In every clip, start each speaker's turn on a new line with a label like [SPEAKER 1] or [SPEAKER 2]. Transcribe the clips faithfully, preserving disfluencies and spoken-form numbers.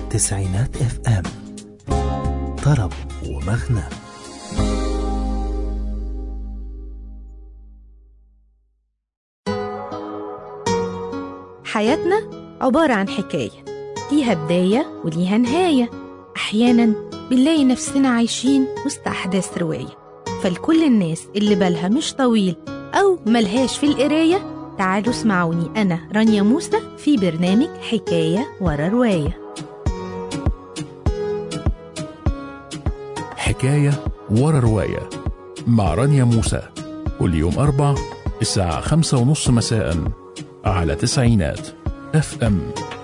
[SPEAKER 1] تسعينات اف ام، طرب ومغنى.
[SPEAKER 2] حياتنا عبارة عن حكاية ليها بداية وليها نهاية. أحيانا بنلاقي نفسنا عايشين وسط أحداث رواية، فلكل الناس اللي بالها مش طويل أو ملهاش في القراية، تعالوا اسمعوني أنا رانيا موسى في برنامج حكاية ورا رواية.
[SPEAKER 3] حكاية ورا رواية مع رانيا موسى، كل يوم أربع الساعة خمسة ونص مساء على تسعينات اف ام.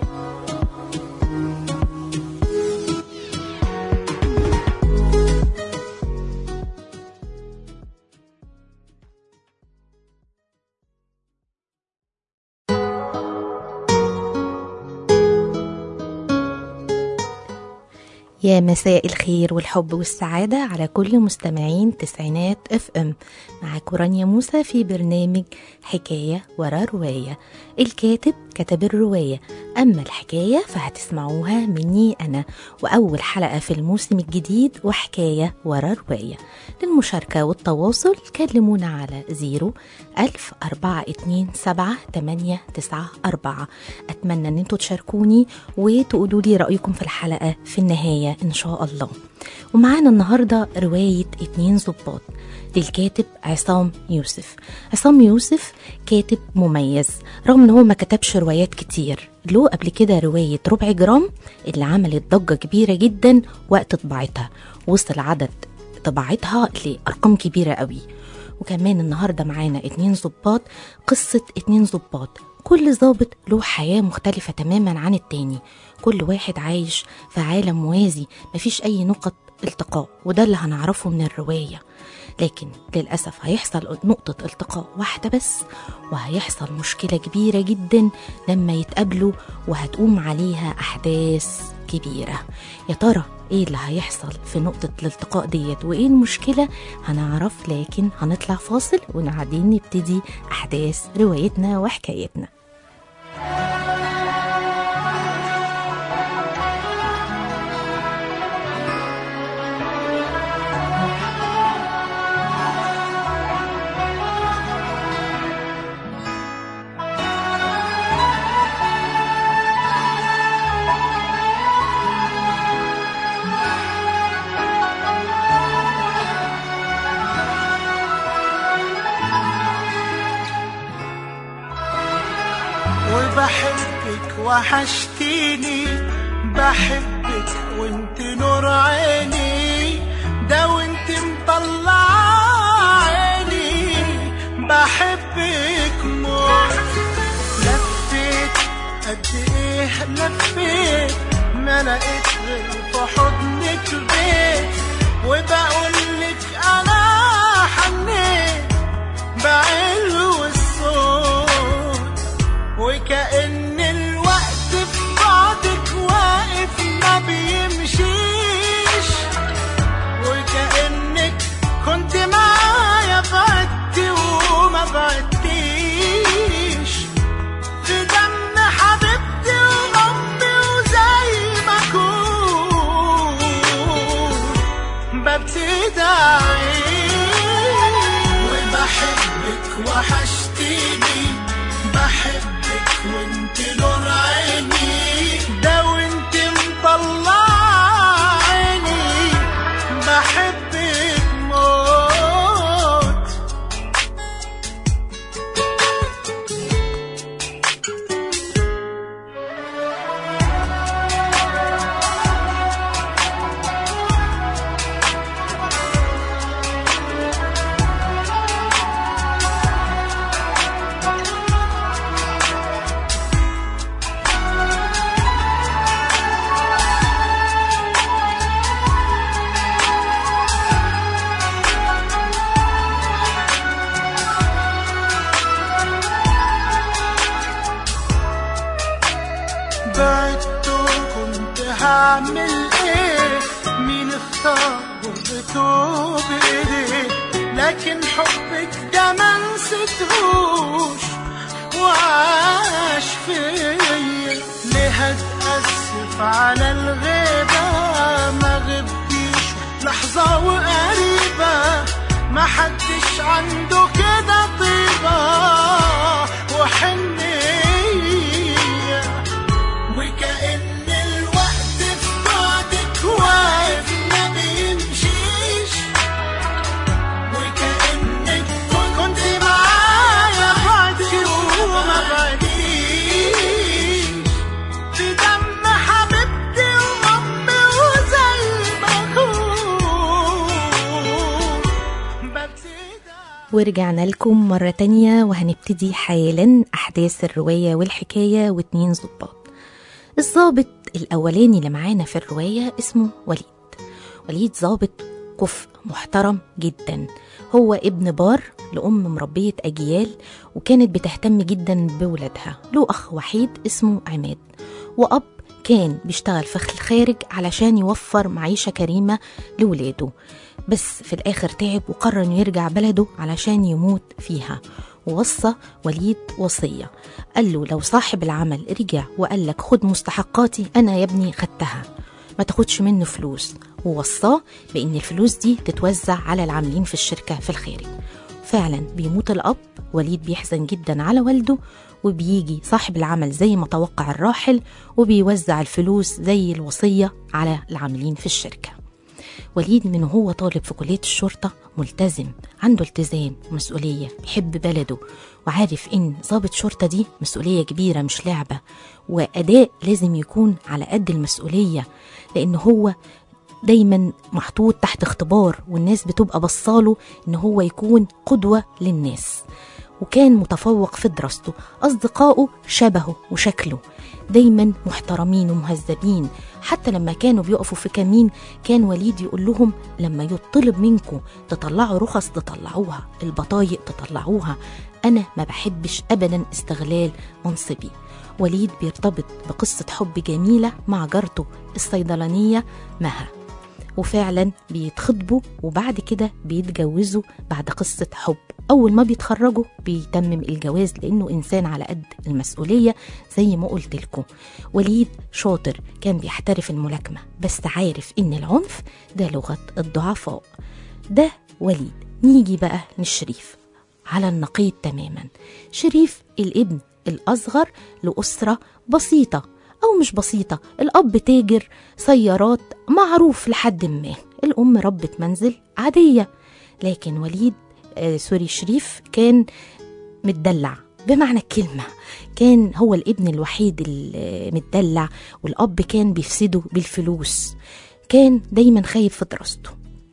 [SPEAKER 2] يا مساء الخير والحب والسعادة على كل مستمعين تسعينات اف ام. معاكم رانيا موسى في برنامج حكاية ورا رواية. الكاتب كتب الرواية، أما الحكاية فهتسمعوها مني أنا، وأول حلقة في الموسم الجديد وحكاية ورا رواية. للمشاركة والتواصل كلمونا على زيرو ألف أربعة اتنين سبعة تمانية تسعة أربعة. أتمنى أن انتوا تشاركوني وتقولوا لي رأيكم في الحلقة في النهاية إن شاء الله. ومعانا النهاردة رواية اتنين ضباط للكاتب عصام يوسف. عصام يوسف كاتب مميز، رغم ان هو ما كتبش روايات كتير. له قبل كده رواية ربع جرام اللي عملت ضجة كبيرة جدا وقت طباعتها، وصل عدد طباعتها لأرقام كبيرة قوي. وكمان النهاردة معانا اتنين ضباط، قصة اتنين ضباط، كل ضابط له حياة مختلفة تماما عن التاني، كل واحد عايش في عالم موازي مفيش أي نقط التقاء، وده اللي هنعرفه من الرواية. لكن للأسف هيحصل نقطة التقاء واحدة بس، وهيحصل مشكلة كبيرة جدا لما يتقابلوا، وهتقوم عليها أحداث كبيرة. يا ترى ايه اللي هيحصل في نقطة الالتقاء ديت وايه المشكلة؟ هنعرف، لكن هنطلع فاصل ونعدين نبتدي أحداث روايتنا وحكايتنا.
[SPEAKER 4] بحبك وحشتيني، بحبك وانت نور عيني، ده وانت مطلع عيني، بحبك موت. لفيت قد ايه لفيت، ما لقيت غير في حضنك البيت، وبقولك انا حنيت بعلو الصوت، وكأن الوقت في بعدك واقف ما بيمشيش، وكأنك كنت معايا بعدتي وما بعدتيش، في دم حبيبتي وغمي وزي ما كنت ببتدي أعيش. وبحبك وحشتيني، بحبك وانت نور عيني، ده وانت مطلع عيني، بحبك موت. هعمل ايه؟ مين اختار غربته بايديه؟ لكن حبك ده ما نسيتهوش وعاش فيا. ليه هتأسف على الغيبة ما غبتيش لحظة وقريبة، ما حدش عنده كده طيبة وحنية، وكأن الوقت في بعدك واقف ما بيمشيش، وكأنك كنت معايا بعدي وما بعديش، في دم حبيبتي وأمي وزي ما أكون ببتدي.
[SPEAKER 2] ورجعنا لكم مرة تانية وهنبتدي حالا أحداث الرواية والحكاية واتنين ضباط. الضابط الأولاني اللي معانا في الرواية اسمه وليد. وليد ضابط كفء محترم جدا، هو ابن بار لأم مربية أجيال وكانت بتهتم جدا بولادها. له أخ وحيد اسمه عماد، وأب كان بيشتغل في الخارج علشان يوفر معيشة كريمة لولاده، بس في الآخر تعب وقرر إنه يرجع بلده علشان يموت فيها. ووصى وليد وصية، قال له لو صاحب العمل رجع وقال لك خد مستحقاتي أنا يا ابني خدتها، ما تاخدش منه فلوس، ووصاه بأن الفلوس دي تتوزع على العاملين في الشركة في الخارج. فعلا بيموت الأب، وليد بيحزن جدا على والده، وبيجي صاحب العمل زي ما توقع الراحل وبيوزع الفلوس زي الوصية على العاملين في الشركة. وليد من هو طالب في كلية الشرطة ملتزم، عنده التزام ومسؤولية، بيحب بلده وعارف إن ضابط شرطة دي مسؤولية كبيرة مش لعبة، وأداء لازم يكون على قد المسؤولية، لأن هو دايما محطوط تحت اختبار والناس بتبقى بصاله إن هو يكون قدوة للناس. وكان متفوق في دراسته، أصدقائه شبهه وشكله، دايما محترمين ومهذبين. حتى لما كانوا بيقفوا في كمين كان وليد يقول لهم لما يطلب منكم تطلعوا رخص تطلعوها، البطايق تطلعوها، أنا ما بحبش أبدا استغلال منصبي. وليد بيرتبط بقصة حب جميلة مع جارته الصيدلانية مها، وفعلا بيتخطبوا وبعد كده بيتجوزوا بعد قصة حب. أول ما بيتخرجوا بيتمم الجواز لأنه إنسان على قد المسؤولية زي ما قلت لكم. وليد شاطر، كان بيحترف الملاكمة، بس عارف إن العنف ده لغة الضعفاء. ده وليد. نيجي بقى لشريف على النقيض تماما. شريف الابن الأصغر لأسرة بسيطة أو مش بسيطة، الأب تاجر سيارات معروف لحد ما، الأم ربة منزل عادية، لكن وليد آه سوري شريف كان متدلع بمعنى الكلمة، كان هو الابن الوحيد المتدلع، والأب كان بيفسده بالفلوس، كان دايما خايب في دراسته،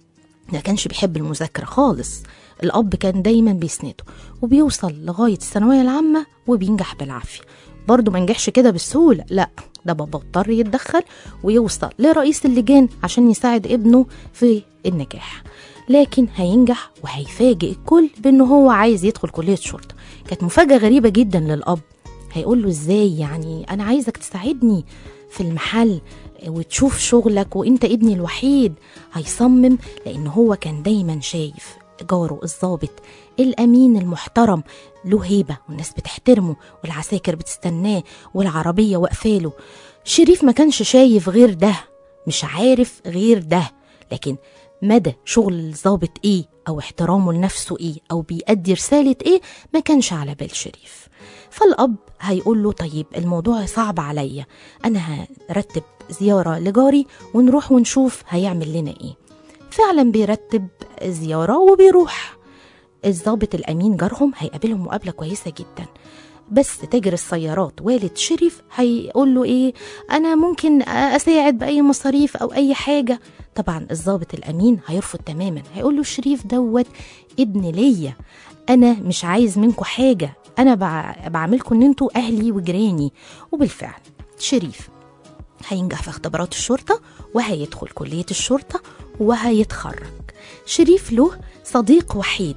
[SPEAKER 2] ما كانش بيحب المذاكرة خالص. الأب كان دايما بيسنده وبيوصل لغاية الثانوية العامة وبينجح بالعافية. برضو ما نجحش كده بالسهولة، لا، ده بابا اضطر يتدخل ويوصل لرئيس اللجان عشان يساعد ابنه في النجاح، لكن هينجح وهيفاجئ الكل بأنه هو عايز يدخل كلية شرطة. كانت مفاجأة غريبة جدا للأب، هيقول له ازاي يعني أنا عايزك تساعدني في المحل وتشوف شغلك وانت ابني الوحيد. هيصمم لأنه هو كان دايما شايف جاره الضابط الأمين المحترم له هيبة والناس بتحترمه والعساكر بتستناه والعربية وقفاله. شريف ما كانش شايف غير ده، مش عارف غير ده، لكن مدى شغل الضابط ايه او احترامه لنفسه ايه او بيأدي رسالة ايه ما كانش على بال شريف. فالأب هيقول له طيب الموضوع صعب عليا، أنا هرتب زيارة لجاري ونروح ونشوف هيعمل لنا ايه. فعلا بيرتب زيارة وبيروح. الضابط الأمين جارهم هيقابلهم مقابلة كويسة جدا، بس تاجر السيارات والد شريف هيقول له ايه، أنا ممكن أساعد بأي مصاريف أو أي حاجة. طبعا الضابط الأمين هيرفض تماما، هيقول له شريف دوت ابن ليا، أنا مش عايز منكم حاجة، أنا بعملكم إن انتوا أهلي وجيراني. وبالفعل شريف هينجح في اختبارات الشرطة وهيدخل كلية الشرطة وهيتخرج. شريف له صديق وحيد،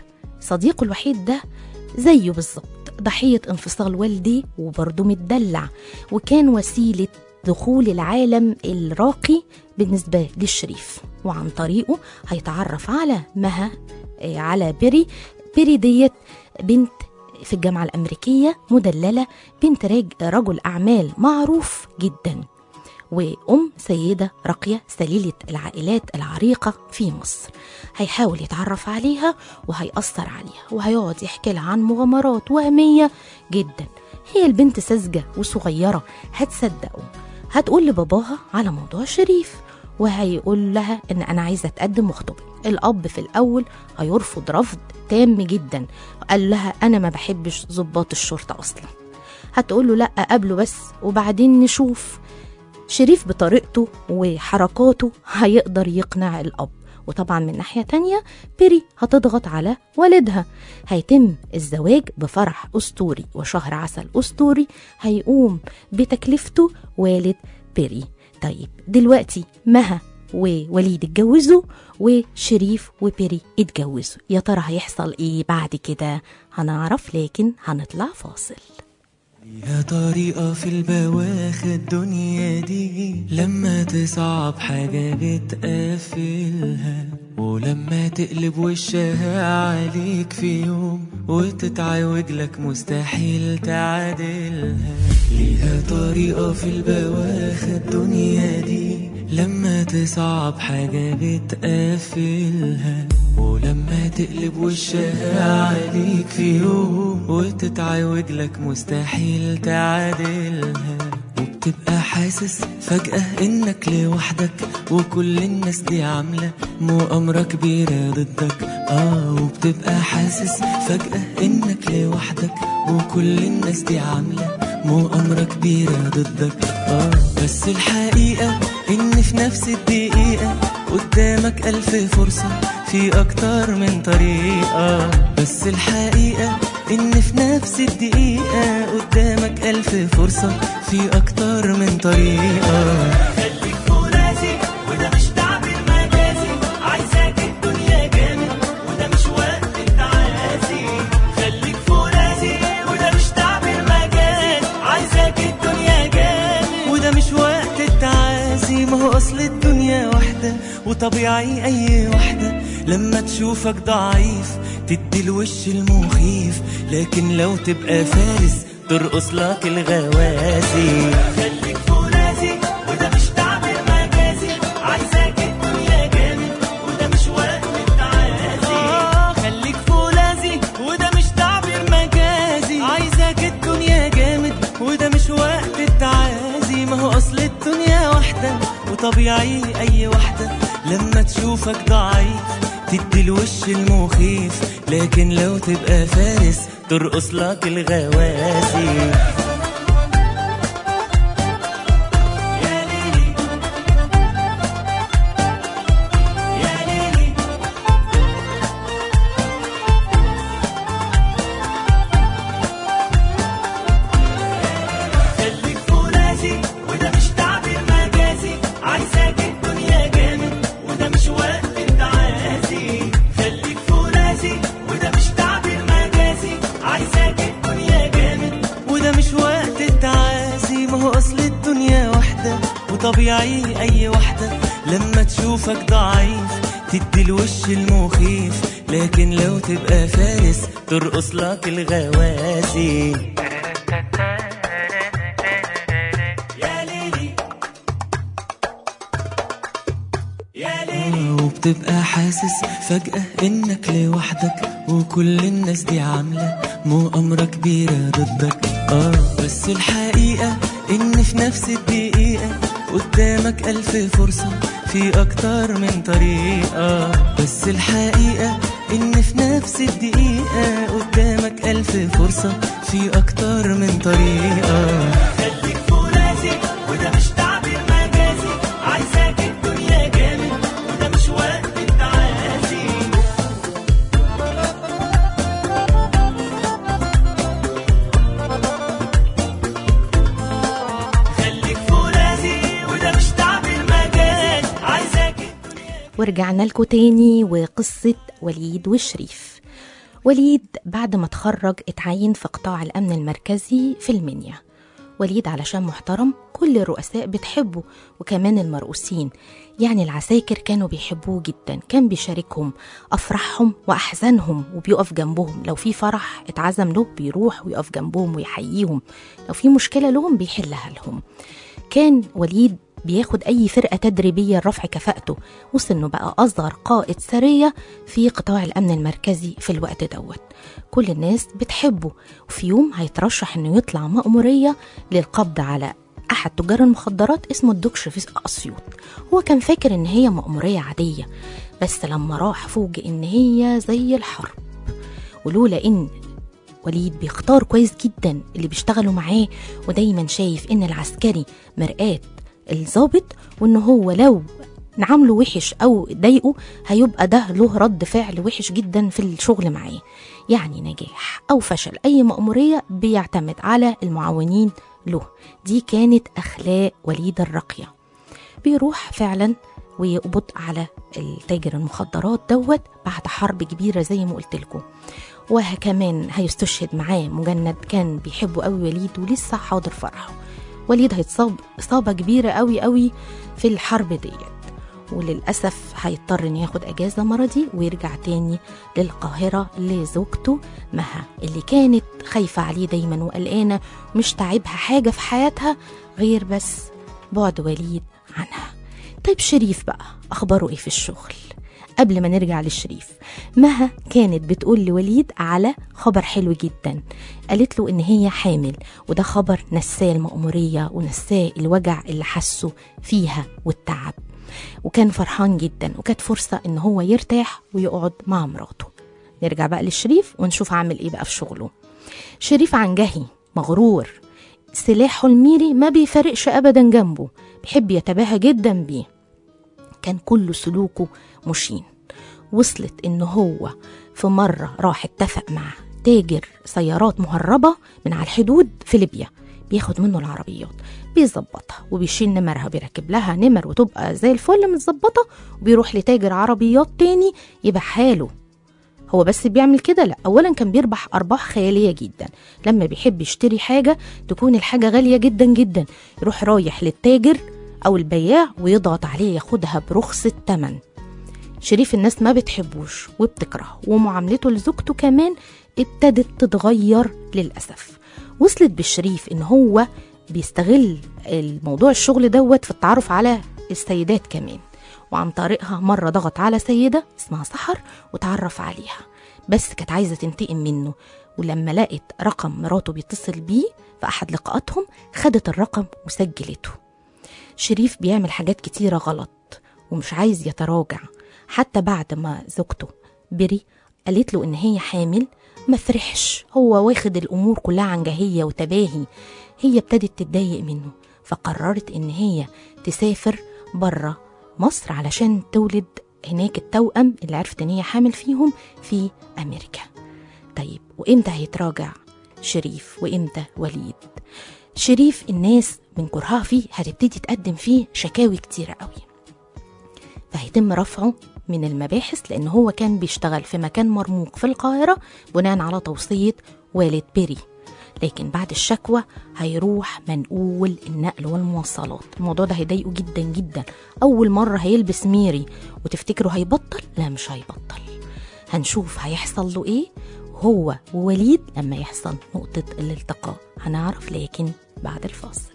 [SPEAKER 2] صديقه الوحيد ده زيه بالظبط ضحية انفصال والديه وبرضه متدلع، وكان وسيلة دخول العالم الراقي بالنسبة للشريف، وعن طريقه هيتعرف على مها، على بيري. بيري ديت بنت في الجامعة الأمريكية مدللة، بنت رجل أعمال معروف جدا، وأم سيدة راقية سليلة العائلات العريقة في مصر. هيحاول يتعرف عليها وهيأثر عليها وهيقعد يحكي لها عن مغامرات وهمية جدا. هي البنت ساذجة وصغيرة، هتصدقه، هتقول لباباها على موضوع شريف وهيقول لها ان انا عايزه اتقدم واخطبك. الاب في الاول هيرفض رفض تام جدا، قال لها انا ما بحبش ضباط الشرطه اصلا. هتقول له لا قبله بس وبعدين نشوف. شريف بطريقته وحركاته هيقدر يقنع الاب. وطبعا من ناحية تانية بيري هتضغط على والدها. هيتم الزواج بفرح أسطوري وشهر عسل أسطوري هيقوم بتكلفته والد بيري. طيب دلوقتي مها ووليد اتجوزوا وشريف وبيري اتجوزوا، يا ترى هيحصل ايه بعد كده؟ هنعرف، لكن هنطلع فاصل.
[SPEAKER 5] ليها طريقة في البواخ الدنيا دي، لما تصعب حاجة بتقفلها، ولما تقلب وشها عليك في يوم وتتعوج لك مستحيل تعادلها. ليها طريقة في البواخ الدنيا دي، لما تصعب حاجة بتقفلها، ولما تقلب وشها عليك في يوم وتتعوج لك مستحيل تعادلها. وبتبقى حاسس فجأة انك لوحدك وكل الناس دي عاملة مؤامرة كبيرة ضدك. اه وبتبقى حاسس فجأة انك لوحدك وكل الناس دي عاملة مؤامرة كبيرة ضدك. اه بس الحقيقة ان في نفس الدقيقة قدامك ألف فرصة في أكتر من طريقة. بس الحقيقة إن في نفس الدقيقة قدامك ألف فرصة في أكتر من طريقة.
[SPEAKER 4] خليك فرازي وده مش تعبير مجازي، عايزاك الدنيا جامد وده مش وقت التعازي. خليك فرازي وده مش تعبير مجازي، عايزاك الدنيا جامد
[SPEAKER 5] وده مش وقت التعازي. ما هو أصل الدنيا واحدة وطبيعي أي واحدة لما تشوفك ضعيف تدي الوش المخيف، لكن لو تبقى فارس ترقص لك الغوازي.
[SPEAKER 4] خليك فرازي وده مش تعبير مجازي، عايزاك الدنيا جامد وده مش وقت التعازي.
[SPEAKER 5] آه خليك فرازي وده مش تعبير مجازي، عايزاك الدنيا جامد وده مش وقت التعازي. ما هو أصل الدنيا واحدة وطبيعي أي واحدة لما تشوفك ضعيف تدي الوش المخيف، لكن لو تبقى فارس ترقص لك الغوازي.
[SPEAKER 4] خليك فرازي وده مش تعبير مجازي، عايزاك الدنيا جامد وده مش وقت التعازي. خليك فرازي وده مش تعبير مجازي، عايزاك الدنيا جامد
[SPEAKER 5] وده مش وقت التعازي. ما هو أصل الدنيا واحدة وطبيعي أي واحدة لما تشوفك ضعيف تدي الوش المخيف، لكن لو تبقى فارس ترقص لك الغوازي.
[SPEAKER 4] يا ليلي يا ليلي.
[SPEAKER 5] وبتبقى حاسس فجأة انك لوحدك وكل الناس دي عاملة مؤامرة كبيرة ضدك. اه بس الحقيقة ان في نفس الدقيقة قدامك ألف فرصة في أكتر من طريقة. بس الحقيقة إن في نفس الدقيقة قدامك ألف فرصة في أكتر من طريقة.
[SPEAKER 4] خليك فرازي وده مش تعبير مجازي، عايزاك الدنيا جامد وده مش وقت التعازي. خليك فرازي وده مش تعبير مجازي، عايزاك الدنيا.
[SPEAKER 2] ورجعنا لكم تاني وقصة وليد وشريف. وليد بعد ما اتخرج اتعين في قطاع الأمن المركزي في المنيا. وليد علشان محترم كل الرؤساء بتحبه وكمان المرؤوسين، يعني العساكر كانوا بيحبوه جدا، كان بيشاركهم أفراحهم وأحزانهم وبيقف جنبهم. لو في فرح اتعزم له بيروح ويقف جنبهم ويحييهم، لو في مشكلة لهم بيحلها لهم. كان وليد بياخد أي فرقة تدريبية لرفع كفاءته. وصل إنه بقى أصغر قائد سرية في قطاع الأمن المركزي في الوقت دوت. كل الناس بتحبه، وفي يوم هيترشح إنه يطلع مأمورية للقبض على أحد تجار المخدرات اسمه الدكش في أسيوط. هو كان فاكر إن هي مأمورية عادية، بس لما راح فوجئ إن هي زي الحرب. ولولا إن وليد بيختار كويس جدا اللي بيشتغلوا معاه، ودايما شايف إن العسكري مرآة الضابط، وإن هو لو نعمله وحش أو ضايقه هيبقى ده له رد فعل وحش جدا في الشغل معاه. يعني نجاح أو فشل أي مأمورية بيعتمد على المعاونين له. دي كانت أخلاق وليد الراقية. بيروح فعلا ويقبض على التاجر المخدرات دوت بعد حرب كبيرة زي ما قلت لكم. وكمان هيستشهد معاه مجند كان بيحبه قوي وليد ولسه حاضر فرحه. وليد هيتصاب إصابة كبيرة قوي قوي في الحرب ديت، وللأسف هيضطر إنه ياخد أجازة مرضي ويرجع تاني للقاهرة لزوجته مها، اللي كانت خايفة عليه دايما وقلقانة، مش تعبها حاجة في حياتها غير بس بعد وليد عنها. طيب شريف بقى أخباره إيه في الشغل؟ قبل ما نرجع للشريف، مها كانت بتقول لوليد على خبر حلو جدا. قالت له إن هي حامل، وده خبر نساه المأمورية ونساه الوجع اللي حسه فيها والتعب، وكان فرحان جدا، وكانت فرصة إن هو يرتاح ويقعد مع مراته. نرجع بقى للشريف ونشوف عامل إيه بقى في شغله. شريف عنجهي مغرور، سلاحه الميري ما بيفرقش أبدا جنبه، بيحب يتباهى جدا بيه. كان كل سلوكه مشين. وصلت إنه هو في مرة راح اتفق مع تاجر سيارات مهربة من على الحدود في ليبيا، بياخد منه العربيات، بيظبطها وبيشيل نمرها، بيركب لها نمر وتبقى زي الفل متظبطة، وبيروح لتاجر عربيات تاني يبيعها له. هو بس بيعمل كده؟ لا، أولا كان بيربح أرباح خيالية جدا. لما بيحب يشتري حاجة تكون الحاجة غالية جدا جدا، يروح رايح للتاجر أو البياع ويضغط عليه ياخدها برخص التمن. شريف الناس ما بتحبوش وبتكرهه، ومعاملته لزوجته كمان ابتدت تتغير للأسف. وصلت بالشريف إن هو بيستغل الموضوع الشغل دوت في التعرف على السيدات كمان، وعن طريقها مرة ضغط على سيدة اسمها سحر وتعرف عليها، بس كانت عايزة تنتقم منه. ولما لقت رقم مراته بيتصل بيه في أحد لقاءاتهم خدت الرقم وسجلته. شريف بيعمل حاجات كتيرة غلط ومش عايز يتراجع. حتى بعد ما زوجته بري قالت له إن هي حامل ما فرحش، هو واخد الأمور كلها عنجهية وتباهي. هي ابتدت تتضايق منه، فقررت إن هي تسافر برا مصر علشان تولد هناك التوأم اللي عرفت إن هي حامل فيهم في أمريكا. طيب وإمتى هيتراجع شريف وإمتى وليد؟ شريف الناس من كرهها فيه هتبتدي تقدم فيه شكاوي كتيرة قوي، فهيتم رفعه من المباحث، لأن هو كان بيشتغل في مكان مرموق في القاهرة بناء على توصية والد بيري. لكن بعد الشكوى هيروح منقول النقل والمواصلات. الموضوع ده هيضايقه جدا جدا. أول مرة هيلبس ميري وتفتكروا هيبطل؟ لا مش هيبطل. هنشوف هيحصل له ايه هو ووليد لما يحصل نقطة الالتقاء، هنعرف لكن بعد الفاصل.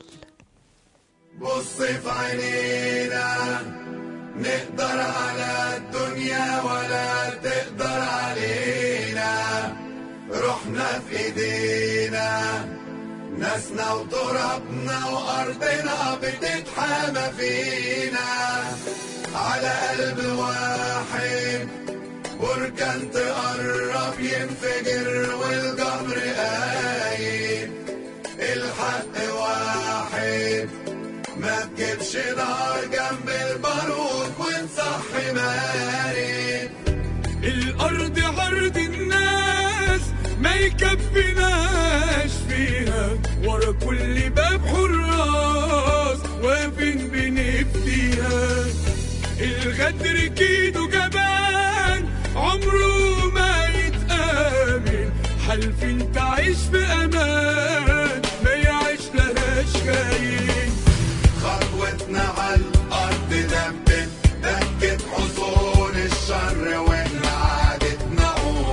[SPEAKER 6] بص في عينينا نقدر على الدنيا ولا تقدر علينا، روحنا في ايدينا، ناسنا وترابنا وارضنا بتتحامى فينا، على قلب واحد بركان تقرب ينفجر والجمر قايم، الحق واحد ما تجيبش نار جنب البارود ونصحي مارد.
[SPEAKER 7] الأرض عرض الناس ما يكفيناش فيها، ورا كل باب حراس واقفين بنفديها، الغدر كيدو جبان عمره ما يتآمن، حالفين تعيش في أمان ما يعيش لهاش خاين.
[SPEAKER 6] خطوتنا عالأرض دبت دكت حصون الشر وإحنا عادتنا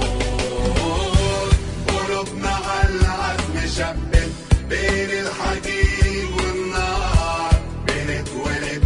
[SPEAKER 6] عود، قلوبنا عالعزم شبت بين الحديد والنار، بنتولد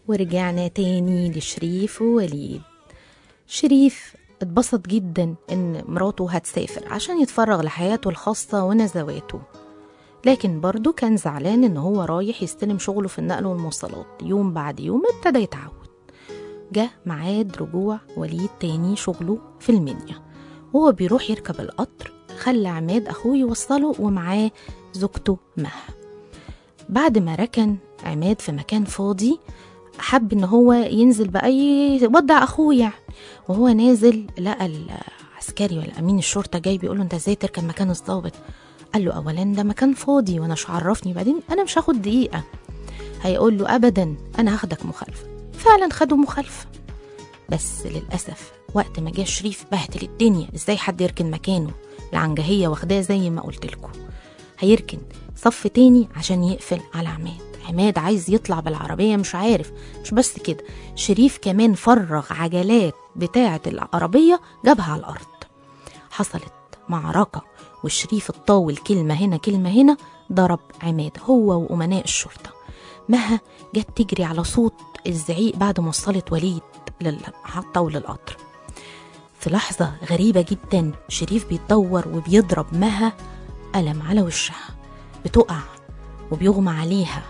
[SPEAKER 2] ورجعنا تاني لشريف ووليد. شريف اتبسط جدا ان مراته هتسافر عشان يتفرغ لحياته الخاصة ونزواته، لكن برضو كان زعلان ان هو رايح يستلم شغله في النقل والمواصلات. يوم بعد يوم ابتدى يتعود. جه ميعاد رجوع وليد تاني شغله في المنيا، وهو بيروح يركب القطر خلى عماد اخوه يوصله ومعاه زوجته مها. بعد ما ركن عماد في مكان فاضي حب ان هو ينزل بقى يودع اخوه يعني، وهو نازل لقى العسكري ولا امين الشرطه جاي بيقول له انت ازاي تركب مكان الضابط؟ قال له اولا ده مكان فاضي وانا مش عرفني، بعدين انا مش هاخد دقيقه. هيقول له ابدا انا هاخدك مخالفه. فعلا خدوا مخالفه، بس للاسف وقت ما جه شريف بهدل الدنيا. ازاي حد يركن مكانه؟ العنجهيه واخداه زي ما قلت لكم. هيركن صف تاني عشان يقفل على عماد. عماد عايز يطلع بالعربيه مش عارف. مش بس كده، شريف كمان فرغ عجلات بتاعه العربيه جابها على الارض. حصلت معركه وشريف اتطاول كلمه هنا كلمه هنا، ضرب عماد هو وامناء الشرطه. مها جت تجري على صوت الزعيق بعد ما وصلت وليد للمحطه وللقطر. في لحظه غريبه جدا شريف بيتدور وبيضرب مها قلم على وشها، بتقع وبيغمى عليها.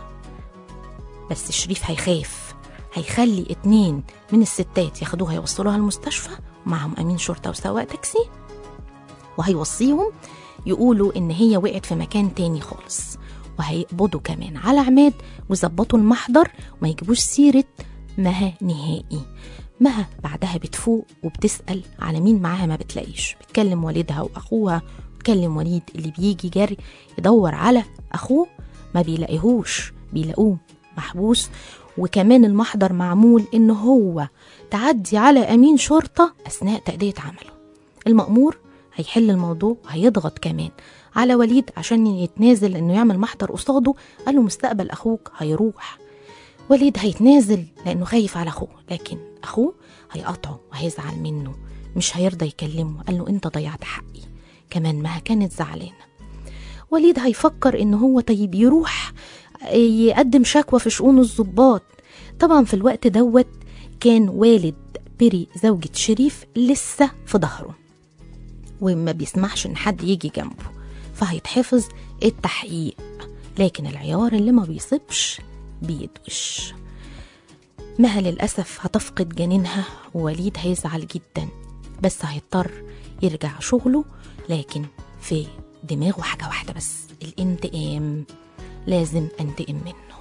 [SPEAKER 2] بس شريف هيخاف، هيخلي اتنين من الستات ياخدوها يوصلوها المستشفى ومعهم امين شرطه وسواق تاكسي، وهيوصيهم يقولوا ان هي وقعت في مكان تاني خالص، وهيقبضوا كمان على عماد ويظبطوا المحضر وما يجيبوش سيره مها نهائي. مها بعدها بتفوق وبتسأل على مين معاها، ما بتلاقيش. بتكلم والدها واخوها، بتكلم وليد اللي بيجي جري يدور على اخوه ما بيلاقيهوش، بيلاقوه محبوس. وكمان المحضر معمول ان هو تعدي على امين شرطه اثناء تأدية عمله. المأمور هيحل الموضوع وهيضغط كمان على وليد عشان يتنازل انه يعمل محضر قصاده. قال له مستقبل اخوك هيروح. وليد هيتنازل لانه خايف على اخوه، لكن اخوه هيقطعه وهيزعل منه، مش هيرضى يكلمه. قال له انت ضيعت حقي. كمان مها كانت زعلانه. وليد هيفكر ان هو طيب يروح يقدم شكوى في شؤون الضباط. طبعا في الوقت دوت كان والد بيري زوجة شريف لسه في ظهره وما بيسمحش ان حد يجي جنبه، فهيتحفظ التحقيق. لكن العيار اللي ما بيصيبش بيدوش. مها للأسف هتفقد جنينها ووليد هيزعل جدا، بس هيضطر يرجع شغله. لكن في دماغه حاجة واحدة بس، الانتقام. لازم انتقم منه.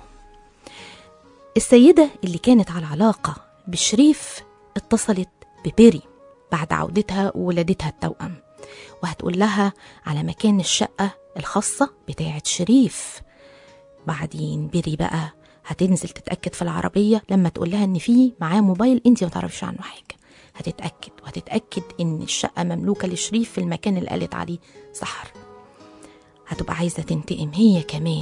[SPEAKER 2] السيدة اللي كانت على علاقة بشريف اتصلت ببيري بعد عودتها وولادتها التوأم، وهتقول لها على مكان الشقة الخاصة بتاعة شريف. بعدين بيري بقى هتنزل تتأكد في العربية لما تقول لها ان في معاه موبايل انتي ما تعرفش عنه حاجة. هتتأكد وهتتأكد ان الشقة مملوكة لشريف في المكان اللي قالت عليه سحر. هتبقى عايزة تنتقم هي كمان.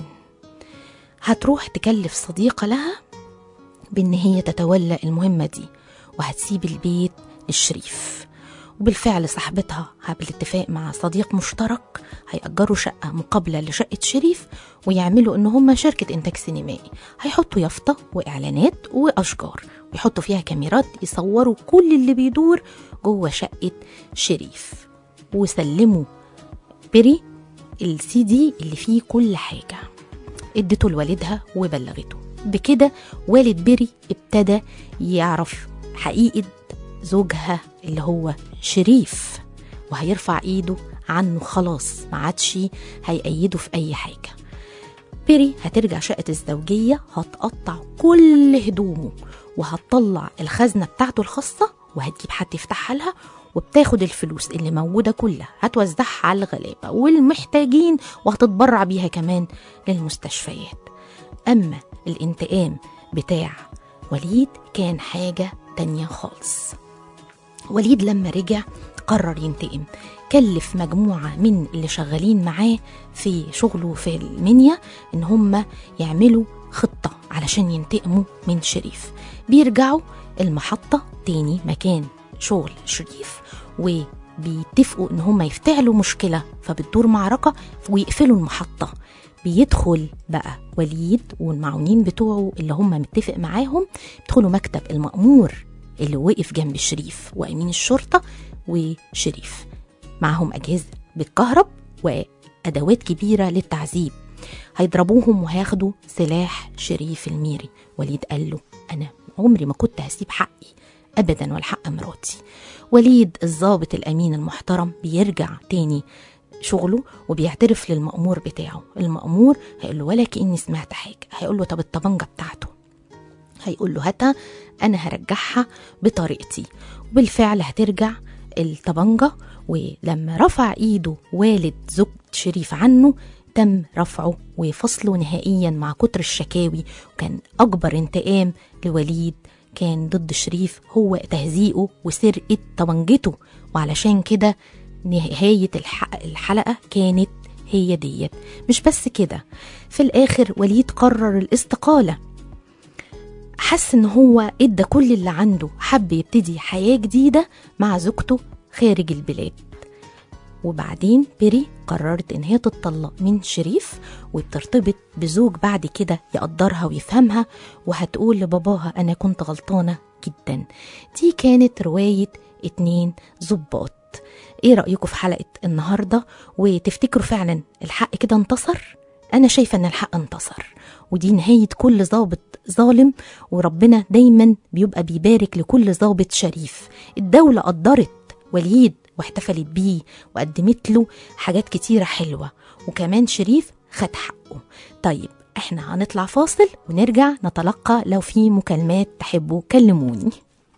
[SPEAKER 2] هتروح تكلف صديقة لها بان هي تتولى المهمة دي، وهتسيب البيت للشريف. وبالفعل صاحبتها بالاتفاق مع صديق مشترك هيأجروا شقة مقابلة لشقة شريف، ويعملوا ان هم شركة انتاج سينمائي. هيحطوا يافطة واعلانات واشجار ويحطوا فيها كاميرات يصوروا كل اللي بيدور جوه شقة شريف، وسلموا بيري السي دي اللي فيه كل حاجة. ادته لوالدها وبلغته. بكده والد بيري ابتدى يعرف حقيقة زوجها اللي هو شريف، وهيرفع ايده عنه خلاص، ما عادش هيأيده في اي حاجة. بيري هترجع شقة الزوجية، هتقطع كل هدومه وهتطلع الخزنة بتاعته الخاصة وهتجيب حد يفتحها لها، وبتاخد الفلوس اللي موجودة كلها هتوزعها على الغلابة والمحتاجين، وهتتبرع بيها كمان للمستشفيات. أما الانتقام بتاع وليد كان حاجة تانية خالص. وليد لما رجع قرر ينتقم. كلف مجموعة من اللي شغالين معاه في شغله في المنيا ان هم يعملوا خطة علشان ينتقموا من شريف. بيرجعوا المحطة تاني مكان شغل شريف، وبيتفقوا ان هم يفتعلوا مشكلة، فبتدور معركة ويقفلوا المحطة. بيدخل بقى وليد والمعاونين بتوعه اللي هم متفق معاهم، بيدخلوا مكتب المأمور اللي وقف جنب شريف وأمين الشرطة وشريف، معهم أجهزة بالكهرب وأدوات كبيرة للتعذيب. هيضربوهم وهياخدوا سلاح شريف الميري. وليد قال له أنا عمري ما كنت هسيب حقي أبدا ولا حق مراتي. وليد الضابط الأمين المحترم بيرجع تاني شغله وبيعترف للمأمور بتاعه. المأمور هيقول له ولا كأني سمعت حاجة. هيقول له طب الطبنجة بتاعته؟ هيقول له هاتها أنا هرجعها بطريقتي. وبالفعل هترجع الطبنجة. ولما رفع إيده والد زوج شريف عنه تم رفعه وفصله نهائيا مع كتر الشكاوي. وكان أكبر انتقام لوليد كان ضد شريف هو تهزيئه وسرقة طبنجته. وعلشان كده نهاية الحلقة كانت هي ديت. مش بس كده، في الآخر وليد قرر الاستقالة. حس ان هو ادى كل اللي عنده، حب يبتدي حياة جديدة مع زوجته خارج البلاد. وبعدين بيري قررت ان هي تتطلق من شريف وترتبط بزوج بعد كده يقدرها ويفهمها، وهتقول لباباها انا كنت غلطانة جدا. دي كانت رواية اتنين ظباط. ايه رأيكم في حلقة النهاردة؟ وتفتكروا فعلا الحق كده انتصر؟ انا شايفة ان الحق انتصر، ودي نهاية كل ضابط ظالم، وربنا دايما بيبقى بيبارك لكل ضابط شريف. الدولة قدرت وليد واحتفلت بيه وقدمت له حاجات كتيرة حلوة، وكمان شريف خد حقه. طيب احنا هنطلع فاصل ونرجع نتلقى. لو في مكالمات تحبوا كلموني.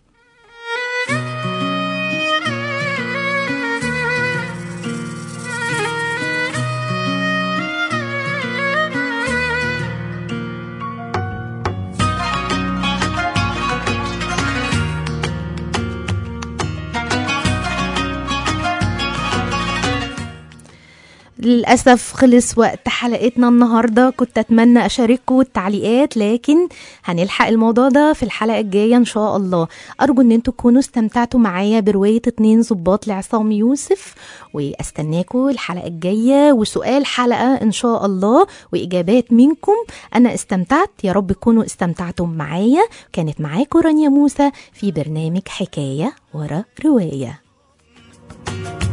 [SPEAKER 2] للأسف خلص وقت حلقتنا النهاردة. كنت أتمنى أشارككم التعليقات، لكن هنلحق الموضوع ده في الحلقة الجاية إن شاء الله. أرجو أن انتوا تكونوا استمتعتوا معايا برواية اتنين ظباط لعصام يوسف، واستناكم الحلقة الجاية وسؤال حلقة إن شاء الله وإجابات منكم. أنا استمتعت، يا رب تكونوا استمتعتم معايا. كانت معاكم رانيا موسى في برنامج حكاية ورا رواية.